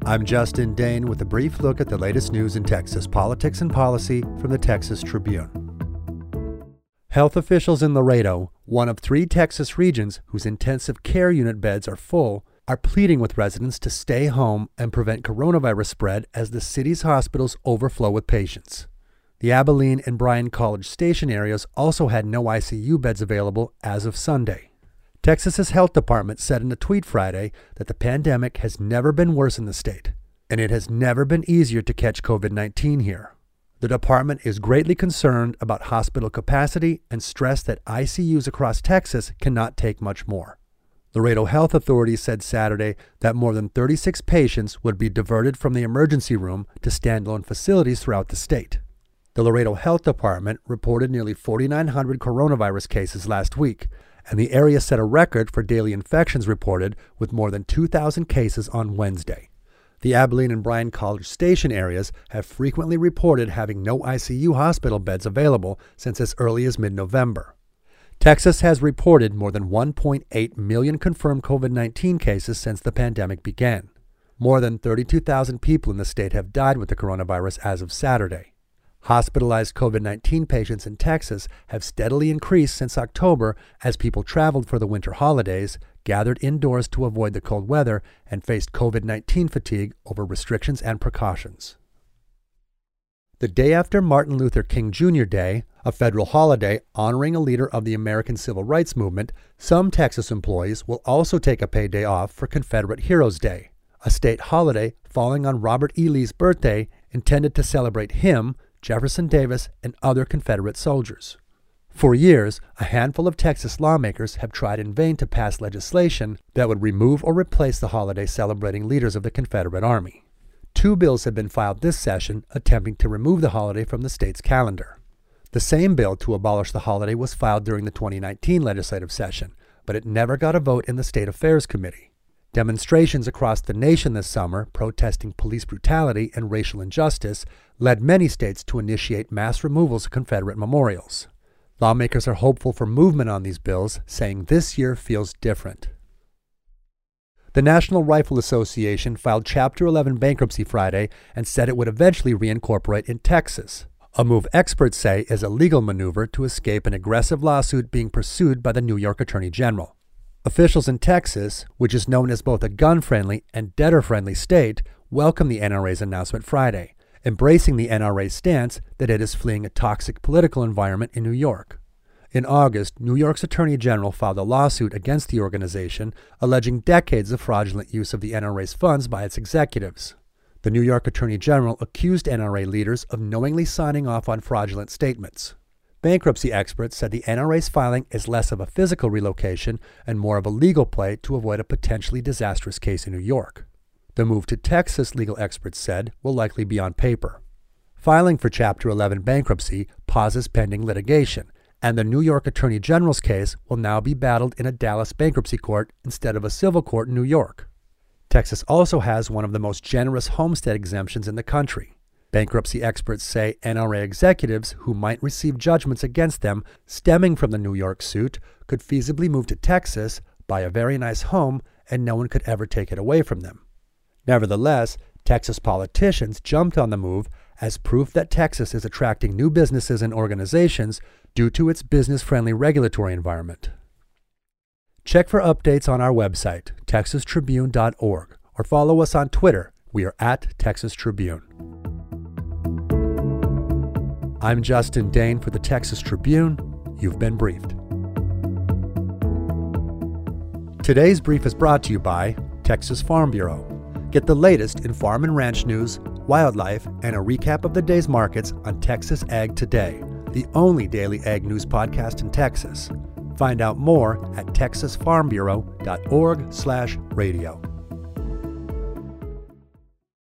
I'm Justin Dane with a brief look at the latest news in Texas politics and policy from the Texas Tribune. Health officials in Laredo, one of 3 Texas regions whose intensive care unit beds are full, are pleading with residents to stay home and prevent coronavirus spread as the city's hospitals overflow with patients. The Abilene and Bryan College Station areas also had no ICU beds available as of Sunday. Texas's health department said in a tweet Friday that the pandemic has never been worse in the state, and it has never been easier to catch COVID-19 here. The department is greatly concerned about hospital capacity and stressed that ICUs across Texas cannot take much more. Laredo health authorities said Saturday that more than 36 patients would be diverted from the emergency room to standalone facilities throughout the state. The Laredo Health Department reported nearly 4,900 coronavirus cases last week, and the area set a record for daily infections reported with more than 2,000 cases on Wednesday. The Abilene and Bryan College Station areas have frequently reported having no ICU hospital beds available since as early as mid-November. Texas has reported more than 1.8 million confirmed COVID-19 cases since the pandemic began. More than 32,000 people in the state have died with the coronavirus as of Saturday. Hospitalized COVID-19 patients in Texas have steadily increased since October as people traveled for the winter holidays, gathered indoors to avoid the cold weather, and faced COVID-19 fatigue over restrictions and precautions. The day after Martin Luther King Jr. Day, a federal holiday honoring a leader of the American Civil Rights Movement, some Texas employees will also take a paid day off for Confederate Heroes Day, a state holiday falling on Robert E. Lee's birthday intended to celebrate him, Jefferson Davis, and other Confederate soldiers. For years, a handful of Texas lawmakers have tried in vain to pass legislation that would remove or replace the holiday celebrating leaders of the Confederate Army. 2 bills have been filed this session attempting to remove the holiday from the state's calendar. The same bill to abolish the holiday was filed during the 2019 legislative session, but it never got a vote in the State Affairs Committee. Demonstrations across the nation this summer protesting police brutality and racial injustice led many states to initiate mass removals of Confederate memorials. Lawmakers are hopeful for movement on these bills, saying this year feels different. The National Rifle Association filed Chapter 11 bankruptcy Friday and said it would eventually reincorporate in Texas, a move experts say is a legal maneuver to escape an aggressive lawsuit being pursued by the New York Attorney General. Officials in Texas, which is known as both a gun-friendly and debtor-friendly state, welcomed the NRA's announcement Friday, embracing the NRA's stance that it is fleeing a toxic political environment in New York. In August, New York's Attorney General filed a lawsuit against the organization, alleging decades of fraudulent use of the NRA's funds by its executives. The New York Attorney General accused NRA leaders of knowingly signing off on fraudulent statements. Bankruptcy experts said the NRA's filing is less of a physical relocation and more of a legal play to avoid a potentially disastrous case in New York. The move to Texas, legal experts said, will likely be on paper. Filing for Chapter 11 bankruptcy pauses pending litigation, and the New York Attorney General's case will now be battled in a Dallas bankruptcy court instead of a civil court in New York. Texas also has one of the most generous homestead exemptions in the country. Bankruptcy experts say NRA executives who might receive judgments against them stemming from the New York suit could feasibly move to Texas, buy a very nice home, and no one could ever take it away from them. Nevertheless, Texas politicians jumped on the move as proof that Texas is attracting new businesses and organizations due to its business-friendly regulatory environment. Check for updates on our website, texastribune.org, or follow us on Twitter. We are at Texas Tribune. I'm Justin Dane for the Texas Tribune. You've been briefed. Today's brief is brought to you by Texas Farm Bureau. Get the latest in farm and ranch news, wildlife, and a recap of the day's markets on Texas Ag Today, the only daily ag news podcast in Texas. Find out more at texasfarmbureau.org/radio.